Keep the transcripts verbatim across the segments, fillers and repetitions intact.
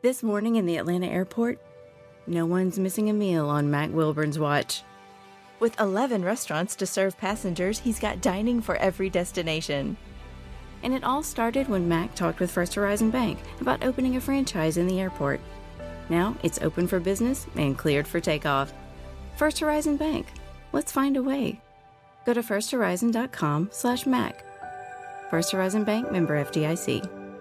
This morning in the Atlanta airport, no one's missing a meal on Mac Wilburn's watch. With eleven restaurants to serve passengers, he's got dining for every destination. And it all started when Mac talked with First Horizon Bank about opening a franchise in the airport. Now it's open for business and cleared for takeoff. First Horizon Bank. Let's find a way. Go to firsthorizon.com slash Mac. First Horizon Bank, member F D I C.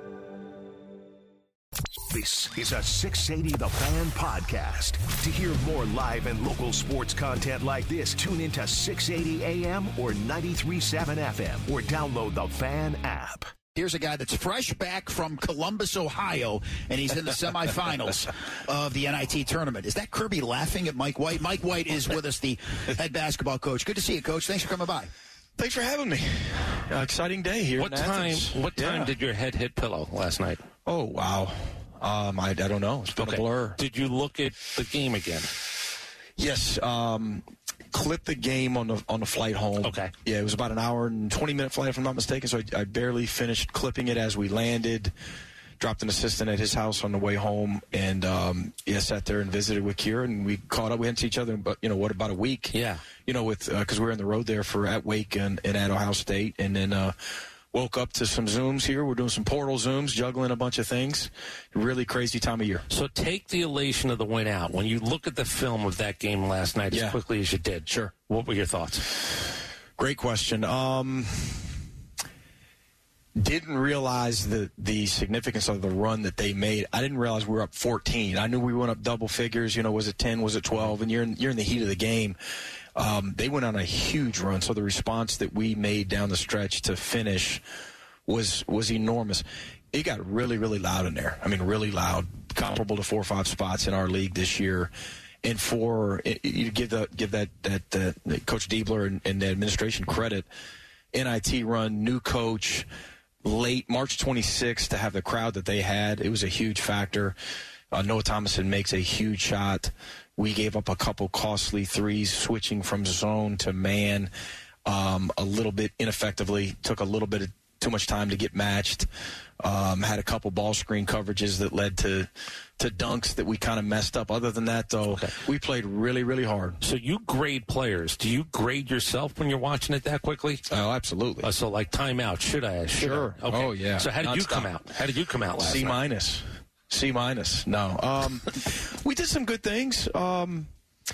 This is a six eighty The Fan podcast. To hear more live and local sports content like this, tune into six eighty A M or ninety-three point seven F M or download the Fan app. Here's a guy that's fresh back from Columbus, Ohio, and he's in the semifinals of the N I T tournament. Is that Kirby laughing at Mike White? Mike White is with us, the head basketball coach. Good to see you, Coach. Thanks for coming by. Thanks for having me. Uh, exciting day here. What in time? Athens. What time yeah. did your head hit pillow last night? Oh wow, um, I, I don't know. It's been okay. a blur. Did you look at the game again? Yes. Um, clipped the game on the on the flight home. Okay. Yeah, it was about an hour and twenty minute flight, if I'm not mistaken. So I, I barely finished clipping it as we landed. Dropped an assistant at his house on the way home, and um, yeah, sat there and visited with Kira, and we caught up. We hadn't seen each other, but you know what, about a week. Yeah. You know, with because uh, we were on the road there for at Wake and, and at Ohio State, and then uh, woke up to some Zooms here. We're doing some portal Zooms, juggling a bunch of things. Really crazy time of year. So take the elation of the win out. When you look at the film of that game last night yeah. as quickly as you did, sure. What were your thoughts? Great question. Um, didn't realize the the significance of the run that they made. I didn't realize we were up fourteen. I knew we went up double figures. You know, was it ten? Was it twelve? And you're in, you're in the heat of the game. Um, they went on a huge run. So the response that we made down the stretch to finish was was enormous. It got really, really loud in there. I mean, really loud, comparable to four or five spots in our league this year. And for you give the give that that uh, Coach Diebler and, and the administration credit, N I T run, new coach. Late March twenty-sixth to have the crowd that they had, it was a huge factor. Uh, Noah Thomason makes a huge shot. We gave up a couple costly threes, switching from zone to man um, a little bit ineffectively. Took a little bit of too much time to get matched. Um, had a couple ball screen coverages that led to to dunks that we kind of messed up. Other than that, though, okay. we played really, really hard. So you grade players. Do you grade yourself when you're watching it that quickly? Oh, absolutely. Uh, so like timeout. Should I? Should sure. I? Okay. Oh, yeah. So how did Not you stop. come out? How did you come out last C night? minus. C minus. No. Um, we did some good things. Um,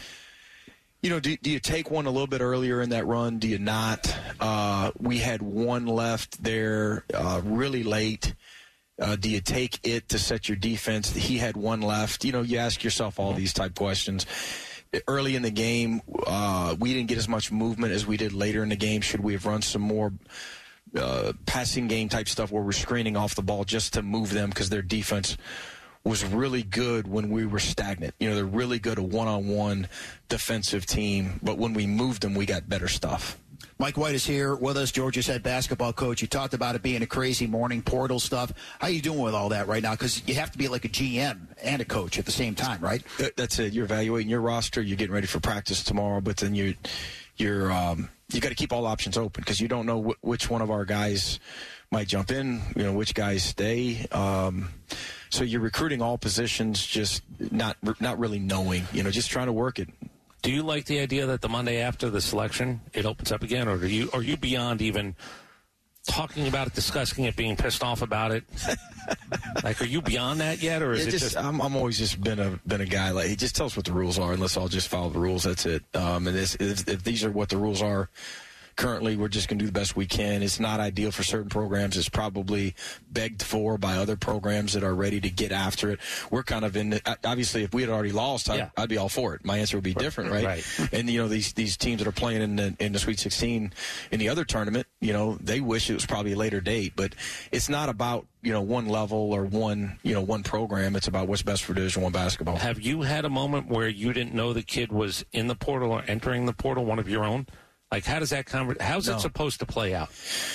you know, do, do you take one a little bit earlier in that run? Do you not? Uh, we had one left there uh, really late. Uh, do you take it to set your defense? He had one left. You know, you ask yourself all these type questions. Early in the game, uh, we didn't get as much movement as we did later in the game. Should we have run some more uh, passing game type stuff where we're screening off the ball just to move them because their defense was really good when we were stagnant. You know, they're really good, a one-on-one defensive team. But when we moved them, we got better stuff. Mike White is here with us, Georgia's head basketball coach. You talked about it being a crazy morning, portal stuff. How are you doing with all that right now? Because you have to be like a G M and a coach at the same time, right? That's it. You're evaluating your roster. You're getting ready for practice tomorrow, but then you're, you're um, you got to keep all options open because you don't know wh- which one of our guys might jump in, you know, which guys stay. Um, so you're recruiting all positions, just not not really knowing, you know, just trying to work it. Do you like the idea that the Monday after the selection, it opens up again, or are you are you beyond even talking about it, discussing it, being pissed off about it? Like, are you beyond that yet, or is it, it just? just I'm, I'm always just been a been a guy like, he just tells us what the rules are, and let's all just follow the rules. That's it. Um, and this, if, if these are what the rules are currently, we're just going to do the best we can. It's not ideal for certain programs. It's probably begged for by other programs that are ready to get after it. We're kind of in the, obviously, if we had already lost, I'd, yeah. I'd be all for it. My answer would be different, right? right. And, you know, these these teams that are playing in the, in the Sweet sixteen in the other tournament, you know, they wish it was probably a later date. But it's not about, you know, one level or one, you know, one program. It's about what's best for Division One basketball. Have you had a moment where you didn't know the kid was in the portal or entering the portal, one of your own? Like, how does that conver- how's no. it supposed to play out?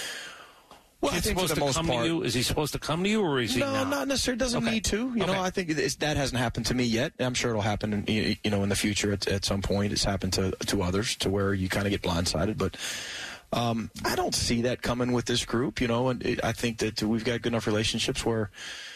Well, is I think supposed for the to most come part, to you? Is he supposed to come to you, or is he no, not? not necessarily. Doesn't okay. need to. You okay. know, I think it's, that hasn't happened to me yet. I'm sure it'll happen, in, you know, in the future at, at some point. It's happened to to others, to where you kind of get blindsided. But um, I don't see that coming with this group. You know, and it, I think that we've got good enough relationships where,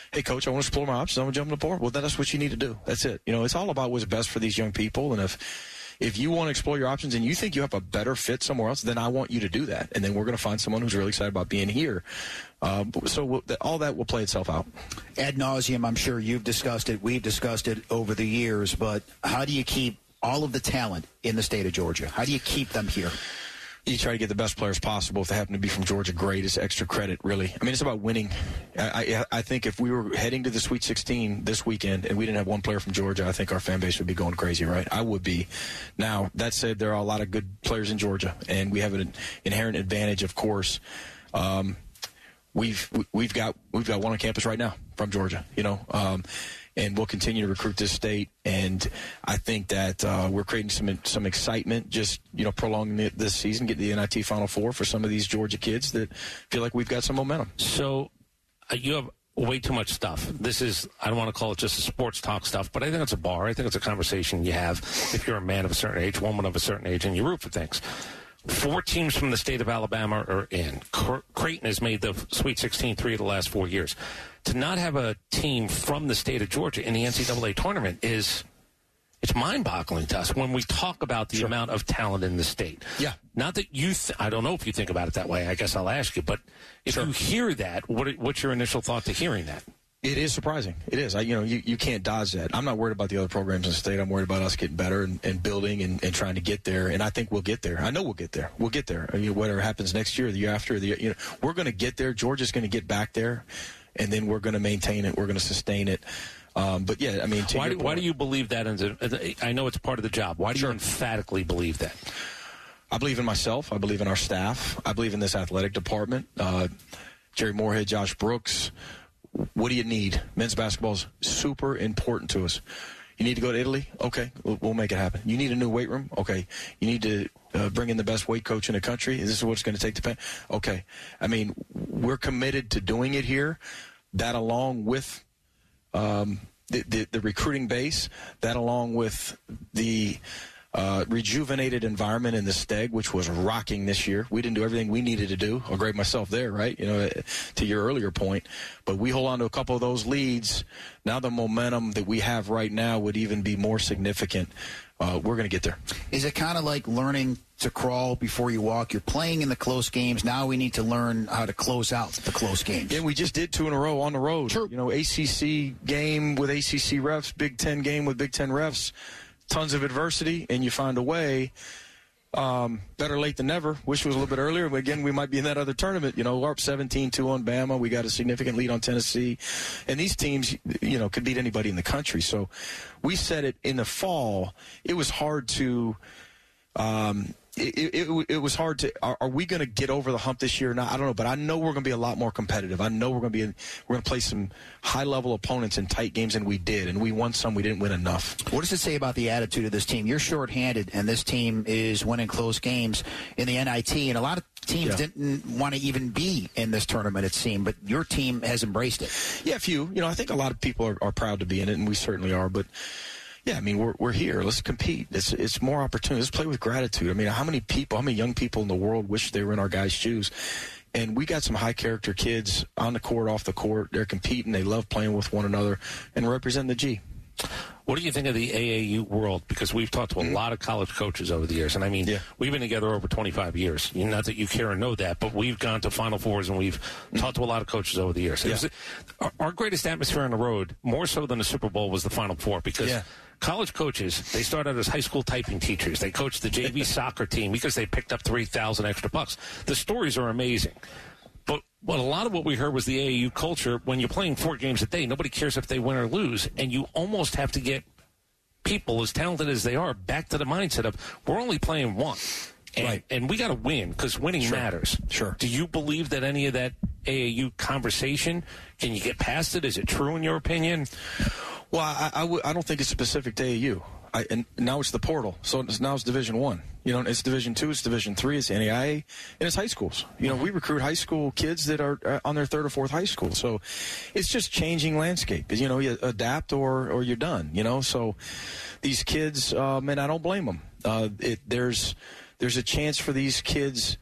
hey, Coach, I want to explore my options. I'm going to jump in the portal. Well, then that's what you need to do. That's it. You know, it's all about what's best for these young people. And if if you want to explore your options and you think you have a better fit somewhere else, then I want you to do that. And then we're going to find someone who's really excited about being here. Uh, so we'll, all that will play itself out. Ad nauseum, I'm sure you've discussed it. We've discussed it over the years. But how do you keep all of the talent in the state of Georgia? How do you keep them here? You try to get the best players possible. If they happen to be from Georgia, great. It's extra credit, really. I mean, it's about winning. I, I, I think if we were heading to the Sweet sixteen this weekend and we didn't have one player from Georgia, I think our fan base would be going crazy, right? I would be. Now, that said, there are a lot of good players in Georgia, and we have an inherent advantage, of course. Um, we've we've got we've got one on campus right now from Georgia, you know. Um, And we'll continue to recruit this state, and I think that uh, we're creating some some excitement, just you know, prolonging it this season, get the N I T Final Four for some of these Georgia kids that feel like we've got some momentum. So uh, you have way too much stuff. This is, I don't want to call it just a sports talk stuff, but I think it's a bar. I think it's a conversation you have if you're a man of a certain age, woman of a certain age, and you root for things. Four teams from the state of Alabama are in. Creighton has made the Sweet sixteen three of the last four years. To not have a team from the state of Georgia in the N C double A tournament is, it's mind-boggling to us when we talk about the sure. amount of talent in the state. Yeah. Not that you, th- I don't know if you think about it that way. I guess I'll ask you. But if sure. you hear that, what, what's your initial thought to hearing that? It is surprising. It is. I, you know, you, you can't dodge that. I'm not worried about the other programs in the state. I'm worried about us getting better and, and building and, and trying to get there. And I think we'll get there. I know we'll get there. We'll get there. I mean, whether it happens next year or the year after, the you know, we're going to get there. Georgia's going to get back there, and then we're going to maintain it. We're going to sustain it. Um, but yeah, I mean, to why your do, point, why do you believe that? I know it's part of the job. Why do sure. you emphatically believe that? I believe in myself. I believe in our staff. I believe in this athletic department. Uh, Jerry Moorhead, Josh Brooks. What do you need? Men's basketball is super important to us. You need to go to Italy? Okay, we'll, we'll make it happen. You need a new weight room? Okay. You need to uh, bring in the best weight coach in the country? Is this what it's going to take to pay? Okay. I mean, we're committed to doing it here. That along with um, the, the, the recruiting base, that along with the uh, rejuvenated environment in the Steg, which was rocking this year. We didn't do everything we needed to do. I'll grade myself there, right? You know, to your earlier point. But we hold on to a couple of those leads. Now the momentum that we have right now would even be more significant. Uh, we're going to get there. Is it kind of like learning to crawl before you walk? You're playing in the close games. Now we need to learn how to close out the close games. Yeah, we just did two in a row on the road. Sure. You know, A C C game with A C C refs, Big Ten game with Big Ten refs. Tons of adversity, and you find a way. Um, better late than never. Wish it was a little bit earlier. But again, we might be in that other tournament. You know, we're up seventeen two on Bama. We got a significant lead on Tennessee. And these teams, you know, could beat anybody in the country. So we said it in the fall. It was hard to um, – It, it, it was hard to. Are, are we going to get over the hump this year or not? I don't know, but I know we're going to be a lot more competitive. I know we're going to be. In, we're going to play some high-level opponents in tight games, and we did, and we won some. We didn't win enough. What does it say about the attitude of this team? You're shorthanded, and this team is winning close games in the N I T, and a lot of teams yeah. didn't want to even be in this tournament, it seemed, but your team has embraced it. Yeah, a few. You know, I think a lot of people are, are proud to be in it, and we certainly are, but. Yeah, I mean, we're we're here. Let's compete. It's it's more opportunity. Let's play with gratitude. I mean, how many people, how many young people in the world wish they were in our guys' shoes? And we got some high-character kids on the court, off the court. They're competing. They love playing with one another and representing the G. What do you think of the A A U world? Because we've talked to a mm-hmm. lot of college coaches over the years. And, I mean, yeah. we've been together over twenty-five years. Not that you care or know that, but we've gone to Final Fours and we've mm-hmm. talked to a lot of coaches over the years. Yeah. Was, our, our greatest atmosphere on the road, more so than the Super Bowl, was the Final Four because yeah. college coaches, they start out as high school typing teachers. They coach the J V soccer team because they picked up three thousand extra bucks. The stories are amazing. But well, a lot of what we heard was the A A U culture. When you're playing four games a day, nobody cares if they win or lose, and you almost have to get people, as talented as they are, back to the mindset of we're only playing one. And, right. and we got to win because winning sure. matters. Sure. Do you believe that any of that A A U conversation, can you get past it? Is it true in your opinion? Well, I, I, w- I don't think it's specific to A A U. I, and now it's the portal, so it's, now it's Division One. You know, it's Division Two, it's Division Three, it's N A I A, and it's high schools. You know, we recruit high school kids that are uh, on their third or fourth high school. So it's just changing landscape. You know, you adapt or or you're done. You know, so these kids, uh, man, I don't blame them. Uh, it, there's there's a chance for these kids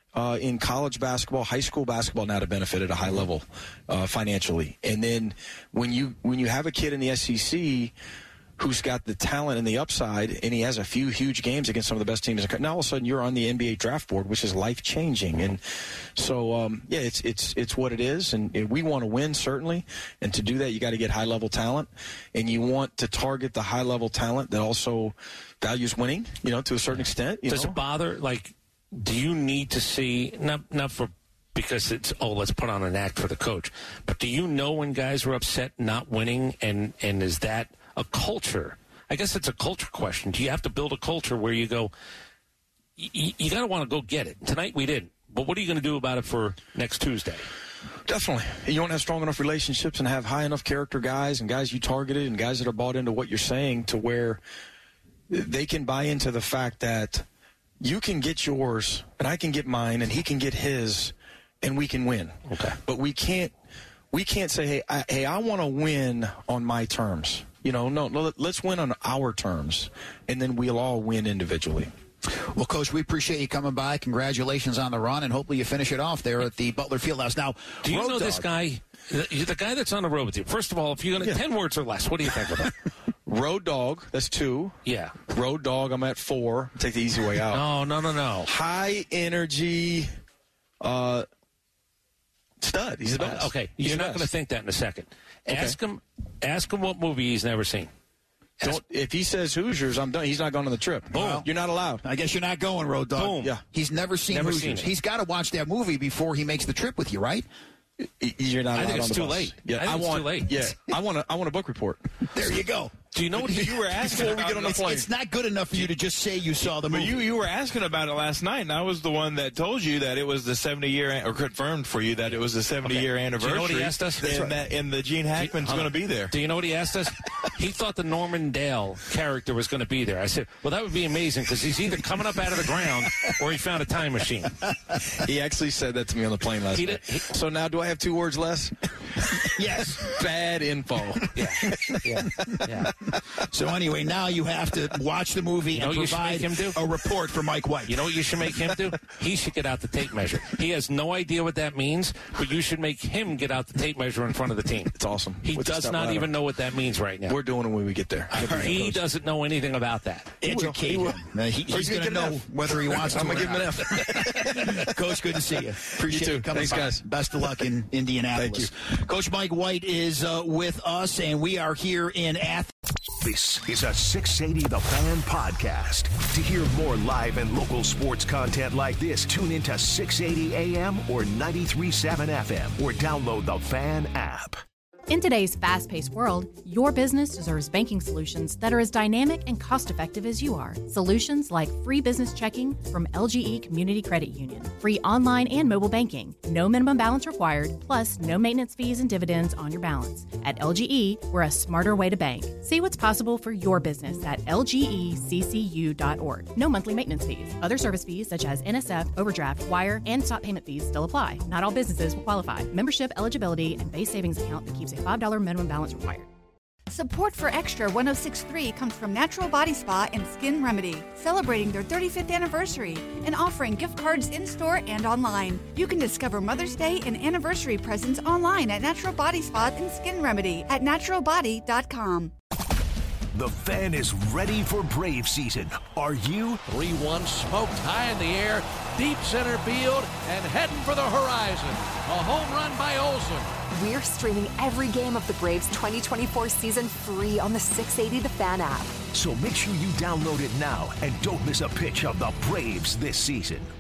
uh, in college basketball, high school basketball now to benefit at a high level uh, financially. And then when you when you have a kid in the S E C who's got the talent and the upside, and he has a few huge games against some of the best teams. Now all of a sudden you're on the N B A draft board, which is life changing. And so, um, yeah, it's it's it's what it is. And, and we want to win certainly, and to do that you got to get high level talent, and you want to target the high level talent that also values winning, you know, to a certain extent. You Does know? it bother? Like, do you need to see not not for because it's oh let's put on an act for the coach, but do you know when guys are upset not winning, and and is that a culture? I guess it's a culture question. Do you have to build a culture where you go, y- you got to want to go get it? Tonight we didn't. But what are you going to do about it for next Tuesday? Definitely. You want to have strong enough relationships and have high enough character guys and guys you targeted and guys that are bought into what you're saying to where they can buy into the fact that you can get yours and I can get mine and he can get his and we can win. Okay. But we can't we can't say, hey, I, hey, I want to win on my terms. You know, no, no, let's win on our terms, and then we'll all win individually. Well, Coach, we appreciate you coming by. Congratulations on the run, and hopefully you finish it off there at the Butler Fieldhouse. Now, do you Road know Dog, this guy, the, the guy that's on the road with you? First of all, if you're going to, Yeah. ten words or less, what do you think about it? Road Dog, that's two. Yeah. Road Dog, I'm at four. Take the easy way out. No, no, no, no. High energy uh, stud. He's the best. Uh, okay, He's you're the not best. going to think that in a second. Okay. Ask him. Ask him what movie he's never seen. Ask, Don't, if he says Hoosiers, I'm done. He's not going on the trip. Boom. You're not allowed. I guess you're not going, Road Dog. Boom. Yeah. He's never seen Never Hoosiers. seen it. He's got to watch that movie before he makes the trip with you, right? You're not I allowed think on it's the too bus. late. Yeah, I think I it's want. too late. Yeah, I want a. I want a book report. There you go. Do you know what he, You were asking Before we about get on the it. It's, plane. it's not good enough for you to just say you saw the But movie. you you were asking about it last night, and I was the one that told you that it was the seventy year, or confirmed for you that it was the seventy year Okay. Do anniversary. you know what he asked us? That's And right. that and the Gene Hackman's Hold going on. to be there. Do you know what he asked us? He thought the Norman Dale character was going to be there. I said, well, that would be amazing because he's either coming up out of the ground or he found a time machine. He actually said that to me on the plane last He night. did- he- so now, do I have two words less? Yes. Bad info. Yeah, yeah, yeah. So anyway, now you have to watch the movie You know and what you should provide make him do? a report for Mike White. You know what you should make him do? He should get out the tape measure. He has no idea what that means, but you should make him get out the tape measure in front of the team. It's awesome. He With the does step not ladder. even know what that means right now. We're doing it when we get there. He doesn't know anything about that. Educate He will. him. Uh, he- Or he's he's going to gonna get know an F. whether he wants to. I'm or gonna give him an not. F. Coach, good to see you. Appreciate You you, too. coming Thanks, by. guys. Best of luck in Indianapolis. Coach Mike White is uh, with us, and we are here in Athens. This is a six eighty The Fan podcast. To hear more live and local sports content like this, tune into six eighty A M or ninety-three point seven F M or download the Fan app. In today's fast-paced world, your business deserves banking solutions that are as dynamic and cost-effective as you are. Solutions like free business checking from L G E Community Credit Union, free online and mobile banking, no minimum balance required, plus no maintenance fees and dividends on your balance. At L G E, we're a smarter way to bank. See what's possible for your business at L G E C C U dot org. No monthly maintenance fees. Other service fees such as N S F, overdraft, wire, and stop payment fees still apply. Not all businesses will qualify. Membership eligibility and base savings account that keeps a five dollars minimum balance required. Support for Extra one oh six point three comes from Natural Body Spa and Skin Remedy, celebrating their thirty-fifth anniversary and offering gift cards in-store and online. You can discover Mother's Day and anniversary presents online at Natural Body Spa and Skin Remedy at natural body dot com. The Fan is ready for Brave season. Are you? three one smoked high in the air, deep center field, and heading for the horizon. A home run by Olsen. We're streaming every game of the Braves twenty twenty-four season free on the six eighty The Fan app. So make sure you download it now and don't miss a pitch of the Braves this season.